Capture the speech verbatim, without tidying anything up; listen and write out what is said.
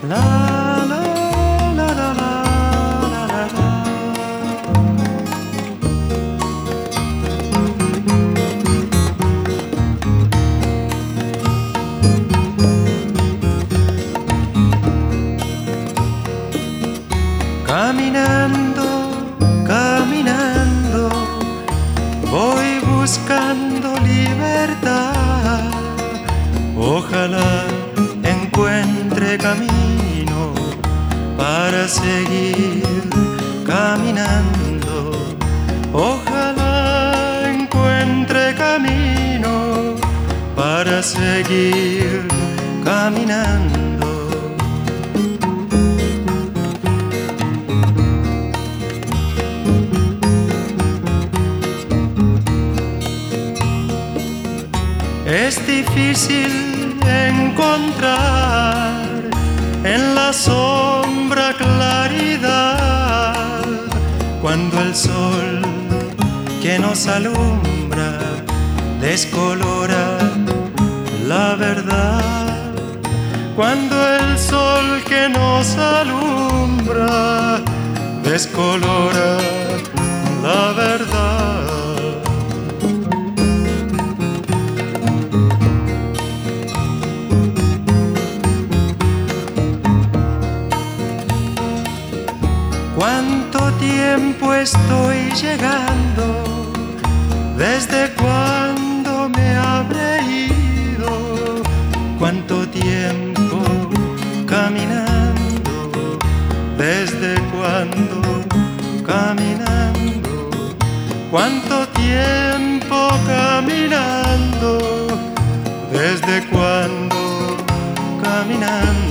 La, la, la, la, la, la, la, la. Caminando, caminando, voy buscando libertad. Ojalá encuentre camino para seguir caminando. Ojalá encuentre camino para seguir caminando. Es difícil encontrar en la sombra claridad, cuando el sol que nos alumbra descolora la verdad. Cuando el sol que nos alumbra descolora la verdad. ¿Cuánto tiempo estoy llegando? ¿Desde cuándo me habré ido? ¿Cuánto tiempo caminando? ¿Desde cuándo caminando? ¿Cuánto tiempo caminando? ¿Desde cuándo caminando?